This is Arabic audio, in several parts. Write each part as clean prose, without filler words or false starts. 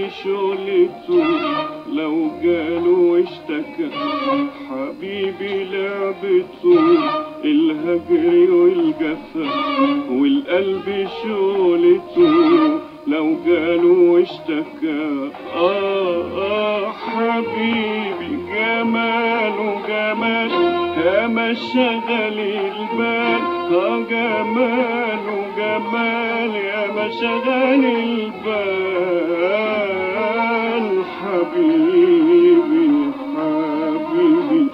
شغلته لو جاله واشتكى. حبيبي لعبته الهجر والجفا، والقلب شغلته لو جاله واشتكى. حبيبي جماله جمال يا شغل البال. جماله جمال يا شغل البال. حبيبي حبيبي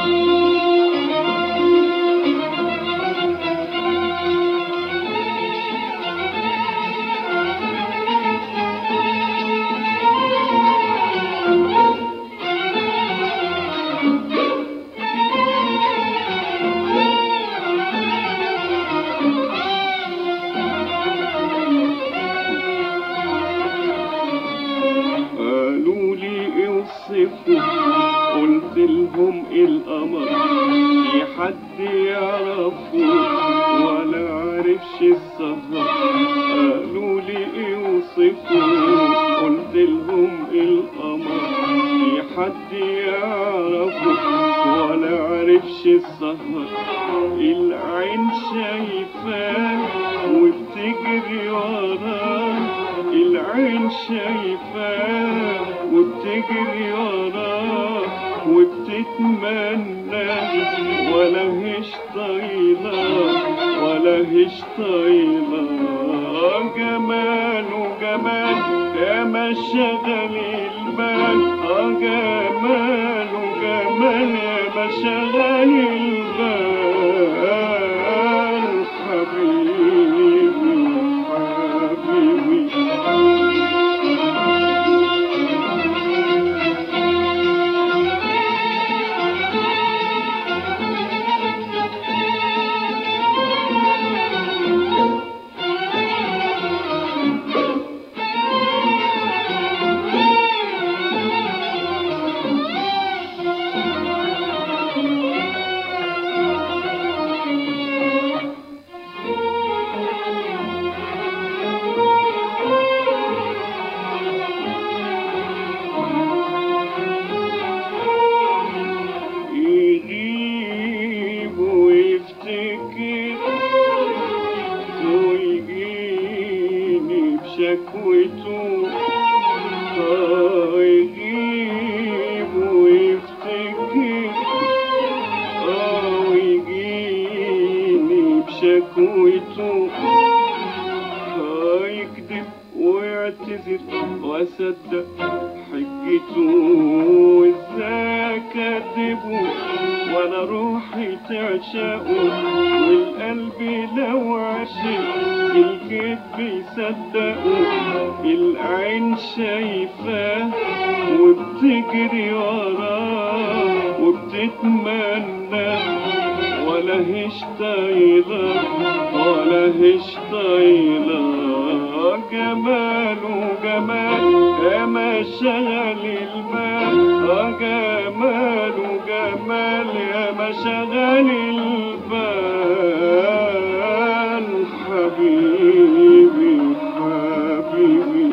قلت لهم القمر في حد يعرفه ولا عرفش السهر. قالوا لي اوصفه قلت لهم القمر في حد يعرفه ولا عرفش السهر. العين شايفاه وبتجري وراه. العين شايفاه وبتجري وراه وبتتمنى ولا هيش طايلة ولا هيش طايلة. جماله جمال يا شغل البال. جماله جمال يا شغل البال. حبيبي حبيبي شكوته. يجيب ويفتكر ويجيني بشكوته. يكذب ويعتذر واصدق حجته. وازاي اكذبه وانا روحي تعشقه والقلب لو عشق الكذب يصدقه. العين شايفاه وبتجري وراه وبتتمنى ولا هيش طايلة ولا هيش طايلة. جماله جمال يا شغل البال. جماله جمال يا شغل البال. حبيبي حبيبي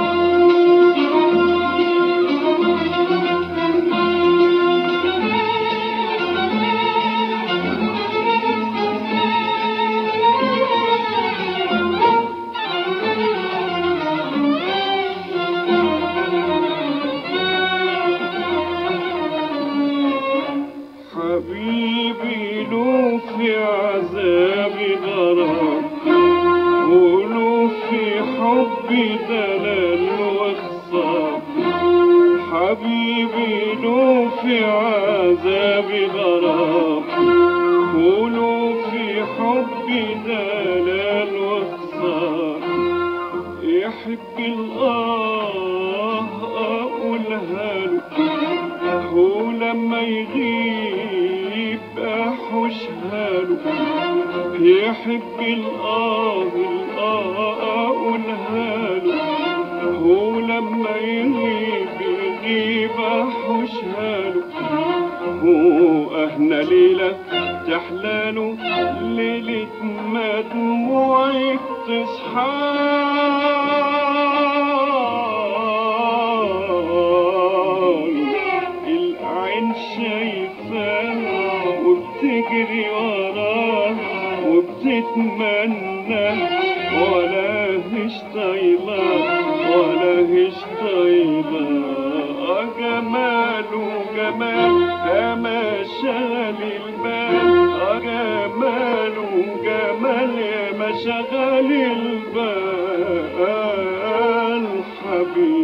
حبيبي له في عذابي غرام وله في حبي دلال وخصام. حبيبي له في عذابي غرام وله في حبي دلال وخصام. يحب أقولها له ولما يغيب أحوشها له. يحب أقولها له ولما يغيب أحوشها له. أهنا ليلة تحلاله ليلة ما دموعك تصحى. تتمنى ولا هش طايلة ولا هش طايلة جماله جمال ما شغل البال جماله جمال ما شغل البال حبيبي